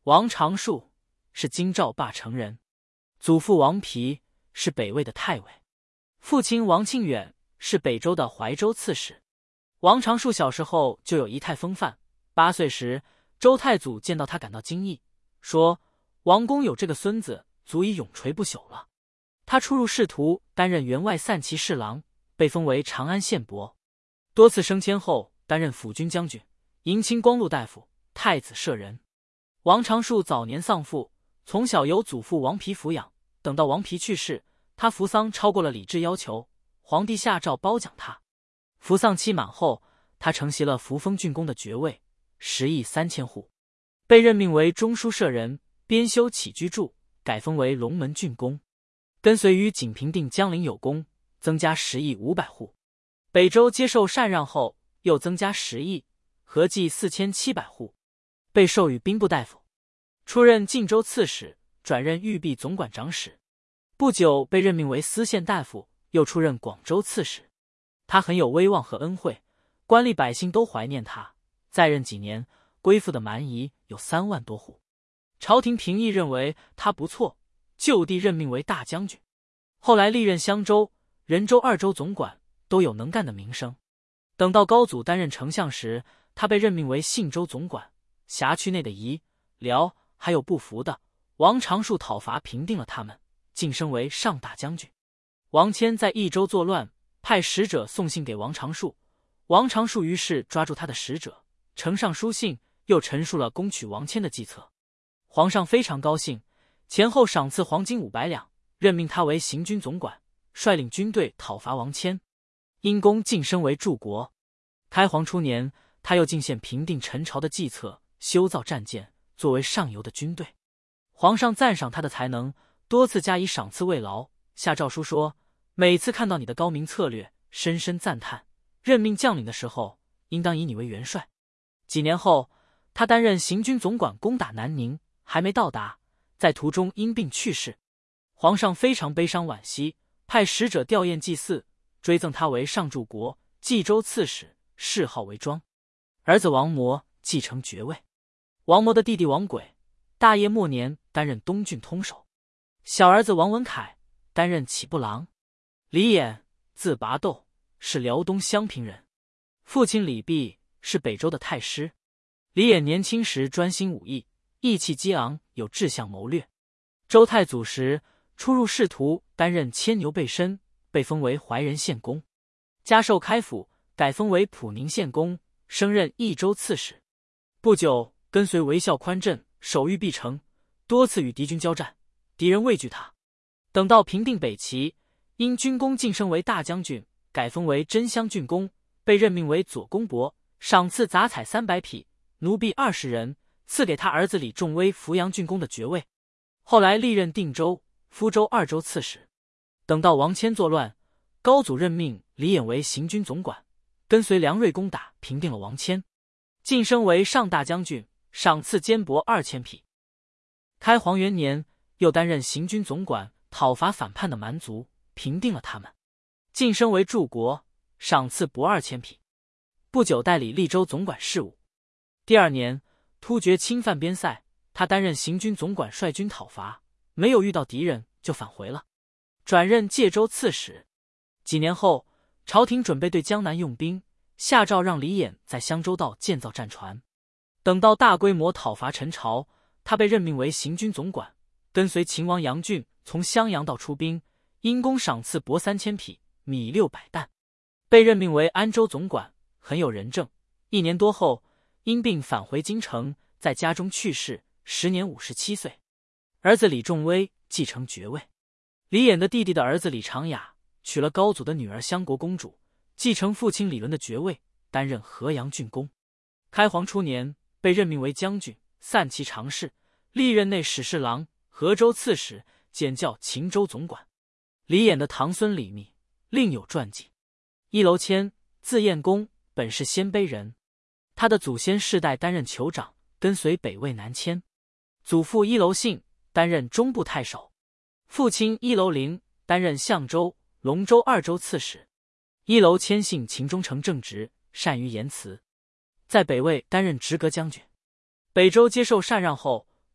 王长树是京兆霸城人，祖父王丕是北魏的太尉，父亲王庆远是北周的怀州刺史。王长树小时候就有仪态风范，8岁时，周太祖见到他感到惊异，说王公有这个孙子，足以永垂不朽了。他出入仕途，担任员外散骑侍郎，被封为长安县伯。多次升迁后，担任辅军将军、迎亲光禄大夫、太子舍人。王长树早年丧父，从小由祖父王丕抚养，等到王丕去世，他服丧超过了礼制要求，皇帝下诏褒奖他。服丧期满后，他承袭了扶风郡公的爵位，10亿3000户，被任命为中书舍人，编修起居注，改封为龙门郡公，跟随于景平定江陵有功，增加10亿500户。北周接受禅让后，又增加10亿，合计4700户。被授予兵部大夫，出任晋州刺史，转任御赑总管长史。不久被任命为司宪大夫，又出任广州刺史。他很有威望和恩惠，官吏百姓都怀念他。在任几年，归附的蛮夷有3万多户。朝廷评议认为他不错，就地任命为大将军。后来历任襄州、仁州2州总管，都有能干的名声。等到高祖担任丞相时，他被任命为信州总管。辖区内的夷、辽还有不服的，王长树讨伐平定了他们，晋升为上大将军。王谦在益州作乱，派使者送信给王长树，王长树于是抓住他的使者，呈上书信，又陈述了攻取王谦的计策。皇上非常高兴，前后赏赐黄金500两，任命他为行军总管，率领军队讨伐王谦。因功晋升为柱国。开皇初年，他又进献平定陈朝的计策，修造战舰，作为上游的军队。皇上赞赏他的才能，多次加以赏赐慰劳，下诏书说，每次看到你的高明策略，深深赞叹，任命将领的时候，应当以你为元帅。几年后，他担任行军总管，攻打南宁，还没到达，在途中因病去世。皇上非常悲伤惋惜，派使者吊唁祭祀，追赠他为上柱国、冀州刺史，谥号为庄。儿子王谟继承爵位。王谟的弟弟王轨，大业末年担任东郡通守。小儿子王文凯担任启部郎。李衍，字拔斗，是辽东襄平人。父亲李泌是北周的太师。李衍年轻时专心武艺，意气激昂，有志向谋略。周太祖时出入仕途，担任牵牛背申，被封为怀仁县公。加授开府，改封为普宁县公，升任益州刺史。不久，跟随韦孝宽镇，守御赑城，多次与敌军交战，敌人畏惧他。等到平定北齐，因军功晋升为大将军，改封为真襄郡公，被任命为左公伯，赏赐杂彩300匹，奴婢20人，赐给他儿子李仲威扶阳郡公的爵位。后来历任定州、夫州2州刺史。等到王谦作乱，高祖任命李衍为行军总管，跟随梁瑞攻打，平定了王谦，晋升为上大将军，赏赐坚帛2000匹。开皇元年，又担任行军总管，讨伐反叛的蛮族，平定了他们，晋升为柱国，赏赐帛2000匹。不久代理利州总管事务。第2年，突厥侵犯边塞，他担任行军总管，率军讨伐，没有遇到敌人就返回了，转任介州刺史。几年后，朝廷准备对江南用兵，下诏让李衍在襄州道建造战船。等到大规模讨伐陈朝，他被任命为行军总管，跟随秦王杨俊从襄阳道出兵，因功赏赐帛3000匹，米600担。被任命为安州总管，很有仁政。1年多后，因病返回京城，在家中去世，时年57岁。儿子李仲威继承爵位。李衍的弟弟的儿子李长雅娶了高祖的女儿襄国公主，继承父亲李伦的爵位，担任河阳郡公。开皇初年，被任命为将军、散骑常侍，历任内史侍郎、河州刺史，兼教秦州总管。李衍的堂孙李密另有传记。一楼谦，字彦公，本是鲜卑人，他的祖先世代担任酋长，跟随北魏南迁。祖父一楼信担任中部太守，父亲一楼陵担任相州、龙州2州刺史。一楼谦信秦忠诚正直，善于言辞，在北魏担任直阁将军。北周接受禅让后，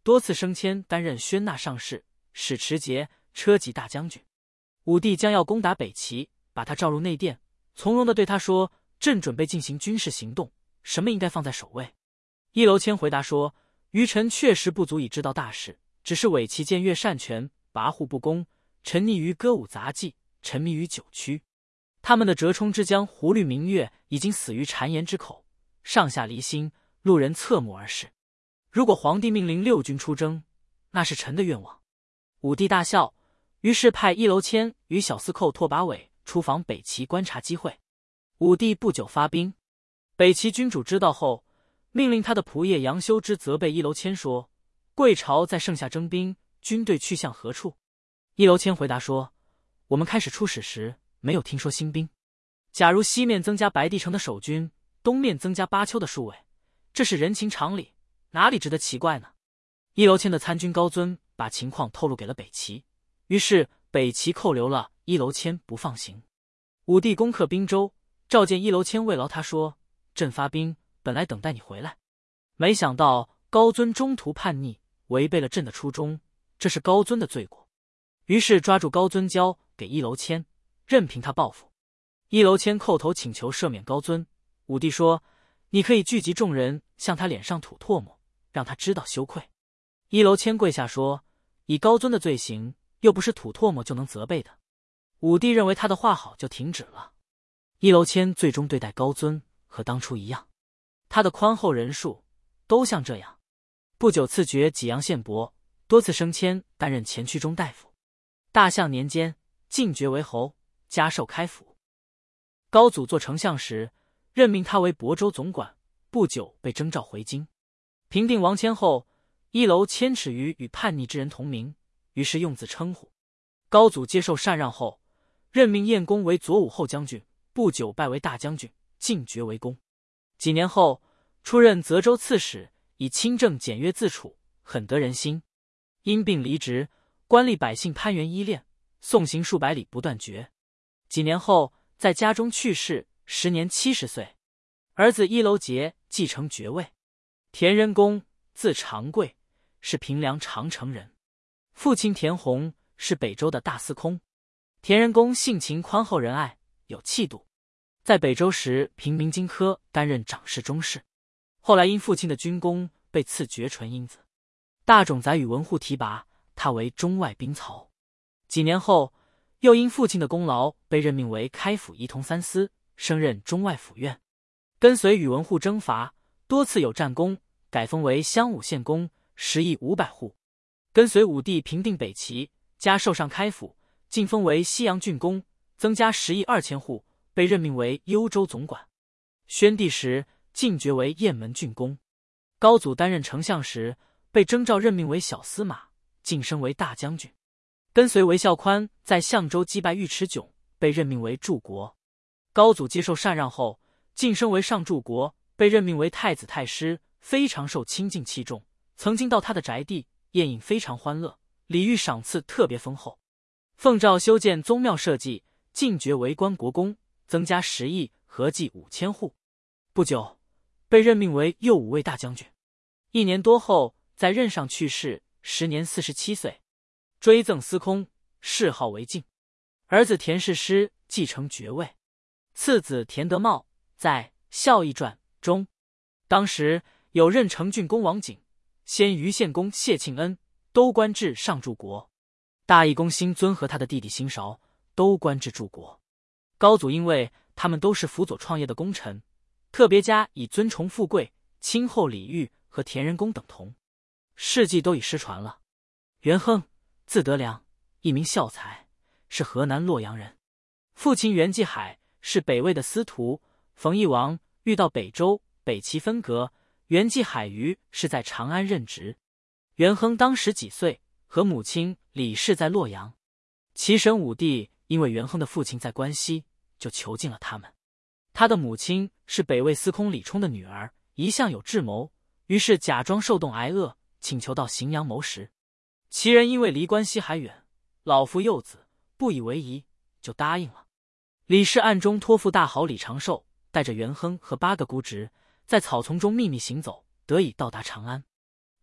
多次升迁担任宣纳上士、使持节、车骑大将军。武帝将要攻打北齐，把他召入内殿，从容地对他说：“朕准备进行军事行动，什么应该放在首位？”一楼谦回答说：“愚臣确实不足以知道大事，只是伪齐僭越擅权，跋扈不公，沉溺于歌舞杂技，沉迷于酒曲。他们的折冲之将胡律明月已经死于谗言之口，上下离心，路人侧目而视。如果皇帝命令六军出征，那是臣的愿望。”武帝大笑，于是派一楼谦与小司寇拓跋伟出访北齐观察机会。武帝不久发兵，北齐君主知道后，命令他的仆射杨修之责备一楼谦说：“贵朝在盛夏征兵，军队去向何处？”一楼谦回答说：“我们开始出使时没有听说新兵。假如西面增加白帝城的守军，东面增加巴丘的戍卫，这是人情常理，哪里值得奇怪呢？”一楼谦的参军高遵把情况透露给了北齐，于是北齐扣留了一楼谦不放行。武帝攻克滨州，召见一楼谦慰劳他说：“朕发兵本来等待你回来，没想到高遵中途叛逆，违背了朕的初衷，这是高遵的罪过。”于是抓住高遵交给一楼谦，任凭他报复。一楼谦叩头请求赦免高遵。武帝说：“你可以聚集众人，向他脸上吐唾沫，让他知道羞愧。”一楼谦跪下说：“以高遵的罪行，又不是吐唾沫就能责备的。”武帝认为他的话好，就停止了。一楼谦最终对待高遵和当初一样，他的宽厚仁恕都像这样。不久赐爵济阳县伯，多次升迁，担任前驱中大夫。大象年间，进爵为侯，加授开府。高祖做丞相时，任命他为亳州总管，不久被征召回京。平定王迁后，一楼谦耻于与叛逆之人同名，于是用字称呼。高祖接受禅让后，任命晏公为左武后将军，不久拜为大将军，进爵为公。几年后，出任泽州刺史，以清正简约自处，很得人心。因病离职，官吏百姓攀援依恋，送行数百里不断绝。几年后，在家中去世，时年70岁。儿子一楼节继承爵位。田仁公字长贵，是平凉长城人。父亲田弘是北周的大司空。田仁公性情宽厚仁爱，有气度。在北周时，平明经科，担任长侍中士。后来因父亲的军功，被赐爵纯英子。大冢宰与文护提拔他为中外兵曹。几年后，又因父亲的功劳，被任命为开府仪同三司，升任中外府院。跟随宇文护征伐，多次有战功，改封为襄武县公，10邑500户。跟随武帝平定北齐，加授上开府，晋封为西阳郡公，增加10邑2000户，被任命为幽州总管。宣帝时，晋爵为雁门郡公。高祖担任丞相时，被征召任命为小司马，晋升为大将军。跟随韦孝宽在相州击败尉迟迥，被任命为柱国。高祖接受禅让后，晋升为上柱国，被任命为太子太师，非常受亲近器重。曾经到他的宅地，宴饮非常欢乐，礼遇赏赐特别丰厚。奉诏修建宗庙社稷，晋爵为关国公，增加10邑，合计5000户。不久，被任命为右武卫大将军。1年多后，在任上去世，时年47岁。追赠司空，谥号为敬。儿子田氏师继承爵位。次子田德茂在《孝义传》中，当时有任成郡公王景、先余县公谢庆恩都官至上柱国。大义公辛遵和他的弟弟辛韶都官至柱国。高祖因为他们都是辅佐创业的功臣，特别加以尊崇富贵、亲厚礼遇，和田仁公等同。事迹都已失传了。元亨，字德良，一名孝才，是河南洛阳人。父亲袁继海是北魏的司徒，冯异王遇到北周北齐分隔，袁继海于是在长安任职。元亨当时几岁，和母亲李氏在洛阳。齐神武帝因为元亨的父亲在关西，就囚禁了他们。他的母亲是北魏司空李冲的女儿，一向有智谋，于是假装受冻挨饿，请求到荥阳谋食。齐人因为离关西还远，老父幼子，不以为宜，就答应了。李氏暗中托付大豪李长寿，带着元亨和8个姑侄，在草丛中秘密行走，得以到达长安。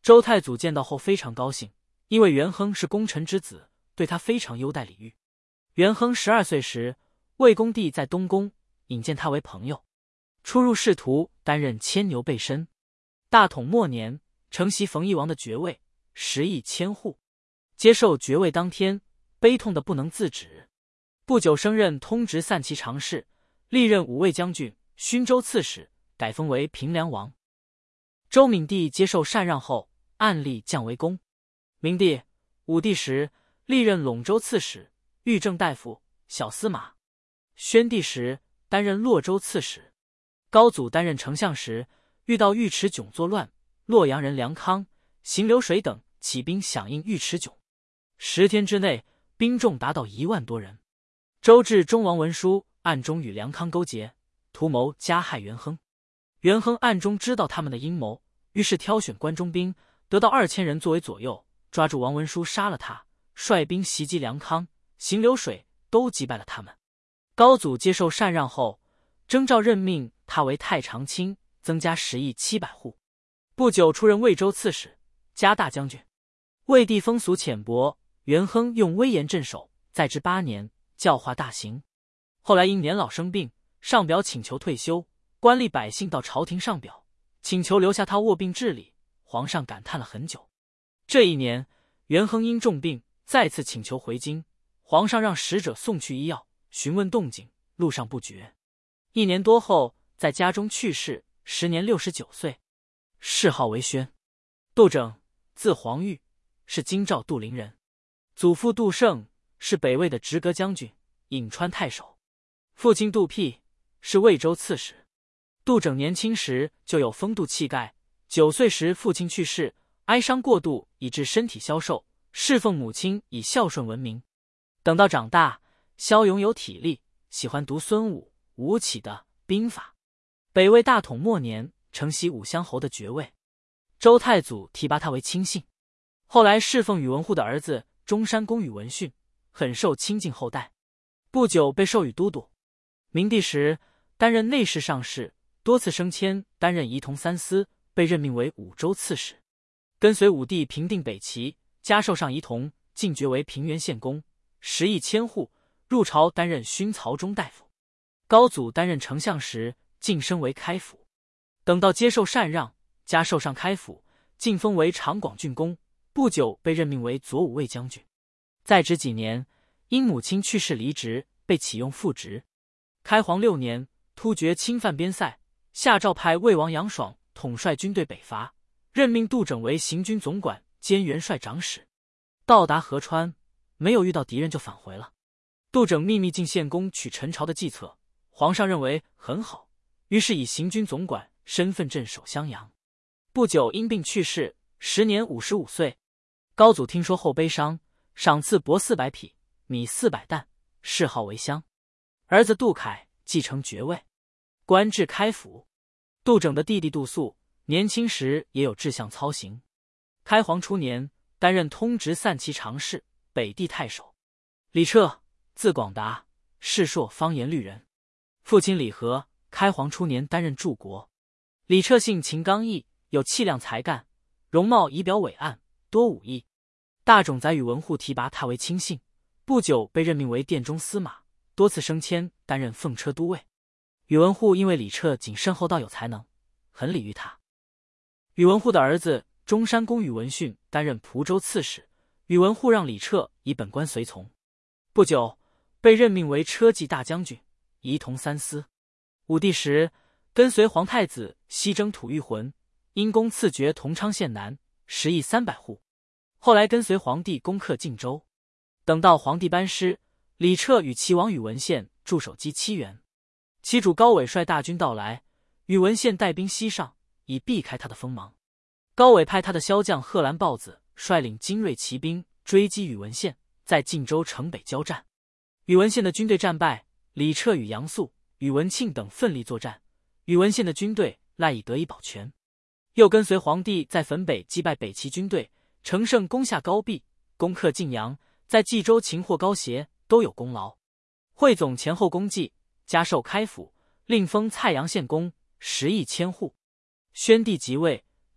周太祖见到后非常高兴，因为元亨是功臣之子，对他非常优待礼遇。元亨12岁时，魏恭帝在东宫引荐他为朋友，出入仕途，担任牵牛背身。大统末年，承袭冯异王的爵位，食邑千户。接受爵位当天，悲痛得不能自止。不久升任通直散骑常侍，历任武卫将军、勋州刺史，改封为平凉王。周闵帝接受禅让后，按例降为公。明帝、武帝时，历任陇州刺史、御正大夫、小司马。宣帝时，担任洛州刺史。高祖担任丞相时，遇到尉迟迥作乱，洛阳人梁康、邢流水等起兵响应尉迟迥，10天之内，兵众达到1万多人。周至忠王文书暗中与梁康勾结，图谋加害元亨。元亨暗中知道他们的阴谋，于是挑选关中兵，得到2000人作为左右，抓住王文书杀了他，率兵袭击梁康、邢流水，都击败了他们。高祖接受禅让后，征召任命他为太常卿，增加食邑700户。不久出任魏州刺史、加大将军。魏帝风俗浅薄，元亨用威严镇守，在职8年，教化大行。后来因年老生病，上表请求退休，官吏百姓到朝廷上表，请求留下他卧病治理，皇上感叹了很久。这一年，元亨因重病，再次请求回京，皇上让使者送去医药，询问动静，路上不绝。1年多后，在家中去世，时年69岁，谥号为宣。杜整，字黄玉，是京兆杜陵人，祖父杜胜是北魏的直阁将军、颍川太守，父亲杜辟是魏州刺史。杜整年轻时就有风度气概，9岁时父亲去世，哀伤过度以致身体消瘦，侍奉母亲以孝顺闻名。等到长大，骁勇有体力，喜欢读孙武、吴起的兵法。北魏大统末年，承袭武乡侯的爵位，周太祖提拔他为亲信。后来侍奉宇文护的儿子中山公宇文训，很受亲近后代。不久被授予都督。明帝时，担任内侍上士，多次升迁，担任仪同三司，被任命为武州刺史。跟随武帝平定北齐，加授上仪同，进爵为平原县公，食邑1000户，入朝担任勋曹中大夫。高祖担任丞相时，晋升为开府。等到接受禅让，加授上开府，晋封为长广郡公，不久被任命为左武卫将军。在职几年，因母亲去世离职，被启用副职。开皇6年，突厥侵犯边塞，下诏派魏王杨爽统帅军队北伐，任命杜整为行军总管兼元帅长史。到达河川，没有遇到敌人就返回了。杜整秘密进献公取陈朝的计策，皇上认为很好，于是以行军总管身份镇守襄阳。不久因病去世，时年55岁。高祖听说后悲伤，赏赐帛400匹，米400担，谥号为襄。儿子杜凯继承爵位，官至开府。杜整的弟弟杜肃年轻时也有志向操行。开皇初年，担任通直散骑常侍、北地太守。李彻，字广达，世硕方言绿人，父亲李和，开皇初年担任柱国。李彻性情刚毅，有气量才干，容貌仪表伟岸，多武艺。大冢宰宇文护提拔他为亲信，不久被任命为殿中司马，多次升迁，担任奉车都尉。宇文护因为李彻谨慎厚道有才能，很礼遇他。宇文护的儿子中山公宇文训担任蒲州刺史，宇文护让李彻以本官随从。不久被任命为车骑大将军，仪同三司。武帝时，跟随皇太子西征吐谷浑，因功赐爵同昌县男，食邑300户。后来跟随皇帝攻克晋州。等到皇帝班师，李彻与齐王宇文宪驻守击七原。齐主高纬率大军到来，宇文宪带兵西上，以避开他的锋芒。高纬派他的骁将贺兰豹子率领精锐骑兵追击宇文宪，在晋州城北交战。宇文宪的军队战败，李彻与杨素、宇文庆等奋力作战，宇文宪的军队赖以得以保全。又跟随皇帝在汾北击败北齐军队，乘胜攻下高壁，攻克晋阳，在冀州擒获高协，都有功劳。汇总前后功绩，加授开府，另封蔡阳县公，食邑1000户。宣帝即位，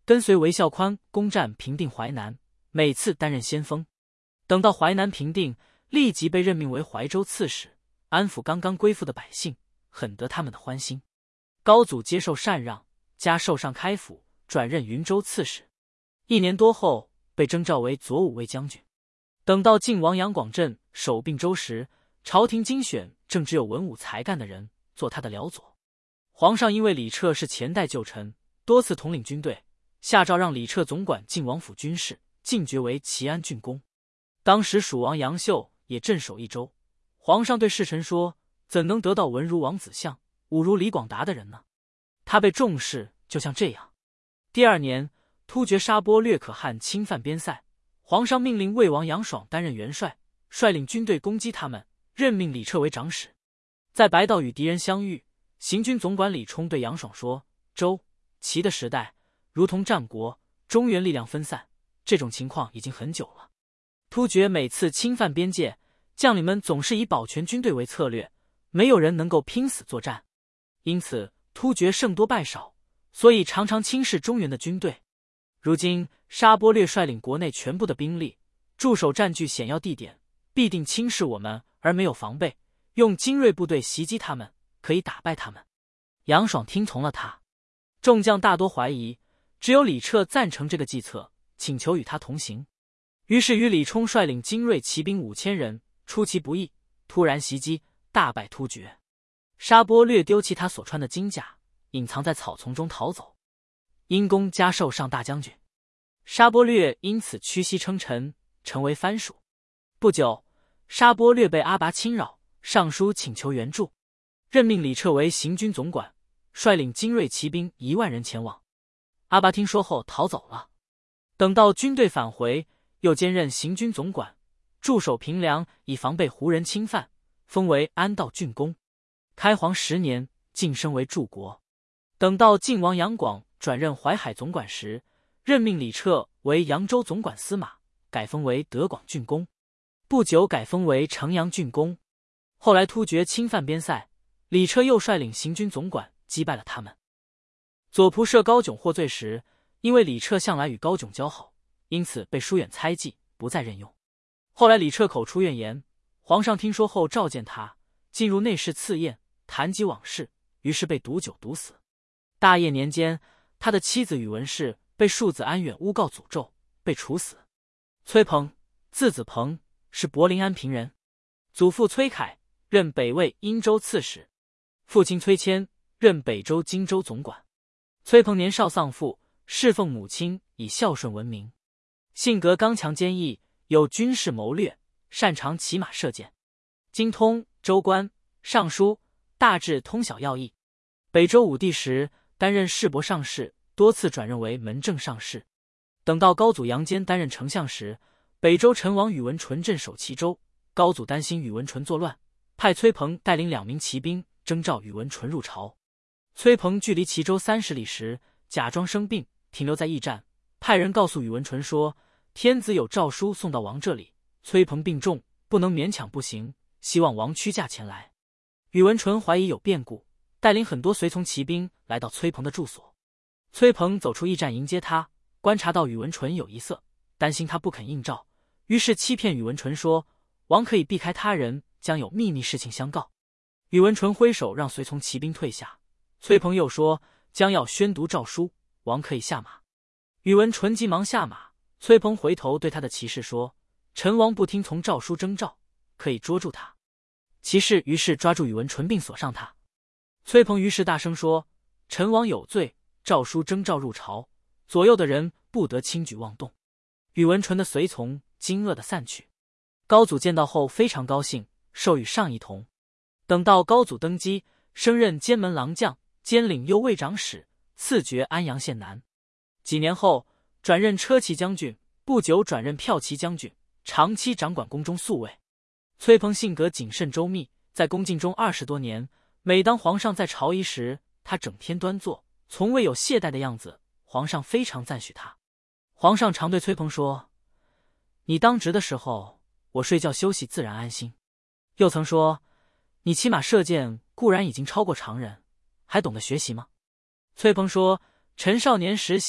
跟随韦孝宽攻占平定淮南，每次担任先锋。等到淮南平定，立即被任命为怀州刺史，安抚刚刚归附的百姓，很得他们的欢心。高祖接受禅让，加授上开府，转任云州刺史。1年多后，被征召为左武卫将军。等到晋王杨广镇守并州时，朝廷精选正只有文武才干的人做他的僚佐。皇上因为李彻是前代旧臣，多次统领军队，下诏让李彻总管晋王府军事，进爵为齐安郡公。当时蜀王杨秀也镇守一州，皇上对侍臣说：“怎能得到文如王子相、武如李广达的人呢？”他被重视，就像这样。第2年，突厥沙钵略可汗侵犯边塞，皇上命令魏王杨爽担任元帅，率领军队攻击他们，任命李彻为长史。在白道与敌人相遇，行军总管李冲对杨爽说：“周、齐的时代如同战国，中原力量分散，这种情况已经很久了。突厥每次侵犯边界，将领们总是以保全军队为策略，没有人能够拼死作战，因此突厥胜多败少，所以常常轻视中原的军队。如今沙钵略率领国内全部的兵力，驻守占据险要地点，必定轻视我们而没有防备，用精锐部队袭击他们，可以打败他们。”杨爽听从了他。众将大多怀疑，只有李彻赞成这个计策，请求与他同行。于是与李冲率领精锐骑兵5000人，出其不意，突然袭击，大败突厥。沙钵略丢弃他所穿的金甲，隐藏在草丛中逃走。因功加授上大将军。沙钵略因此屈膝称臣，成为藩属。不久，沙钵略被阿拔侵扰，上书请求援助，任命李彻为行军总管，率领精锐骑兵1万人前往。阿拔听说后逃走了。等到军队返回，又兼任行军总管，驻守平凉，以防备胡人侵犯，封为安道郡公。开皇10年，晋升为柱国。等到晋王杨广转任淮海总管时，任命李彻为扬州总管司马，改封为德广郡公。不久改封为城阳郡公。后来突厥侵犯边塞，李彻又率领行军总管击败了他们。左仆射高炯获罪时，因为李彻向来与高炯交好，因此被疏远猜忌，不再任用。后来李彻口出怨言，皇上听说后召见他，进入内室赐宴，谈及往事，于是被毒酒毒死。大业年间，他的妻子宇文氏被庶子安远诬告诅咒，被处死。崔鹏，字子鹏，是柏林安平人，祖父崔凯，任北魏殷州刺史，父亲崔谦，任北周荆州总管。崔鹏年少丧父，侍奉母亲，以孝顺闻名。性格刚强坚毅，有军事谋略，擅长骑马射箭，精通州官、尚书，大致通晓要义。北周武帝时担任侍伯上士，多次转任为门正上士。等到高祖杨坚担任丞相时，北周陈王宇文纯镇守齐州，高祖担心宇文纯作乱，派崔鹏带领2名骑兵征召宇文纯入朝。崔鹏距离齐州30里时，假装生病，停留在驿站，派人告诉宇文纯说，天子有诏书送到王这里，崔鹏病重，不能勉强不行，希望王屈驾前来。宇文纯怀疑有变故，带领很多随从骑兵来到崔鹏的住所。崔鹏走出驿站迎接他，观察到宇文纯有疑色，担心他不肯应召，于是欺骗宇文纯说，王可以避开他人，将有秘密事情相告。宇文纯挥手让随从骑兵退下。崔鹏又说，将要宣读诏书，王可以下马。宇文纯急忙下马，崔鹏回头对他的骑士说，陈王不听从诏书征召，可以捉住他。骑士于是抓住宇文纯并锁上他。崔鹏于是大声说，陈王有罪，诏书征召入朝，左右的人不得轻举妄动。宇文纯的随从惊愕地散去。高祖见到后非常高兴，授予上一同。等到高祖登基，升任监门郎将，兼领右卫长史，赐爵安阳县男。几年后转任车骑将军，不久转任骠骑将军，长期掌管宫中宿卫。崔鹏性格谨慎周密，在宫禁中20多年，每当皇上在朝仪时，他整天端坐，从未有懈怠的样子，皇上非常赞许他。皇上常对崔鹏说，你当值的时候，我睡觉休息自然安心。又曾说，你骑马射箭固然已经超过常人，还懂得学习吗？崔鹏说，臣少年时喜爱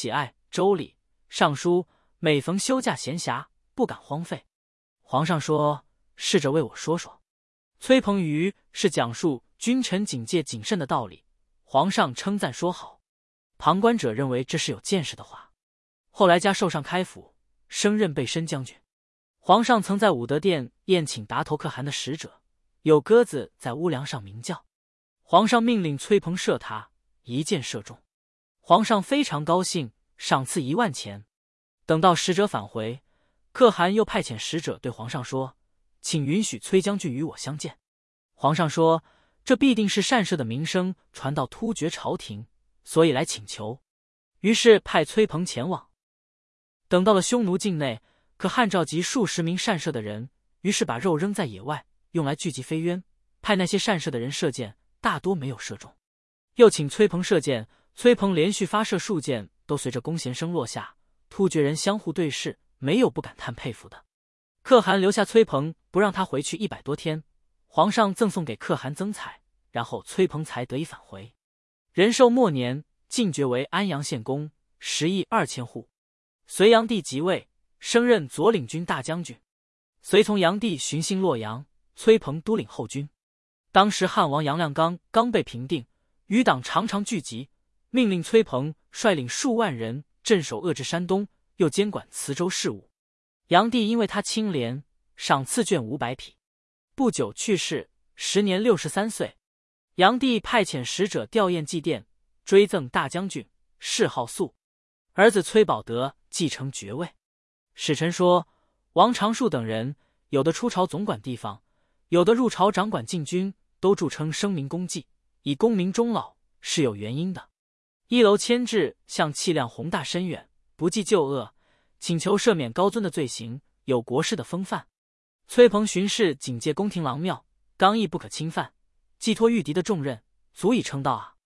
周礼、尚书，每逢休假闲暇，不敢荒废。皇上说：“试着为我说说。”崔鹏于是讲述君臣警戒谨慎的道理，皇上称赞说好。旁观者认为这是有见识的话。后来加授上开府，升任备申将军。皇上曾在武德殿宴请达头可汗的使者，有鸽子在屋梁上鸣叫。皇上命令崔鹏射他，一箭射中。皇上非常高兴，赏赐1万钱。等到使者返回，可汗又派遣使者对皇上说：“请允许崔将军与我相见。”皇上说：“这必定是善射的名声传到突厥朝廷，所以来请求。”于是派崔鹏前往。等到了匈奴境内，可汗召集数十名善射的人，于是把肉扔在野外，用来聚集飞鸢，派那些善射的人射箭，大多没有射中。又请崔鹏射箭，崔鹏连续发射数箭，都随着弓弦声落下。突厥人相互对视，没有不感叹佩服的。可汗留下崔鹏，不让他回去100多天。皇上赠送给可汗增彩，然后崔鹏才得以返回。仁寿末年，进爵为安阳县公，10亿2千户。隋炀帝即位，升任左领军大将军。随从炀帝巡幸洛阳，崔鹏督领后军。当时汉王杨亮刚被平定，余党常常聚集，命令崔鹏率领数万人镇守遏制山东，又监管磁州事务。炀帝因为他清廉，赏赐绢500匹。不久去世，时年63岁。炀帝派遣使者吊唁祭奠，追赠大将军，谥号肃。儿子崔保德继承爵位。使臣说，王长树等人，有的出朝总管地方，有的入朝掌管禁军，都著称声名功绩，以功名终老，是有原因的。一楼牵制向气量宏大深远，不计旧恶，请求赦免高尊的罪行，有国士的风范。崔鹏巡视警戒宫廷郎庙，刚毅不可侵犯，寄托御敌的重任，足以称道啊。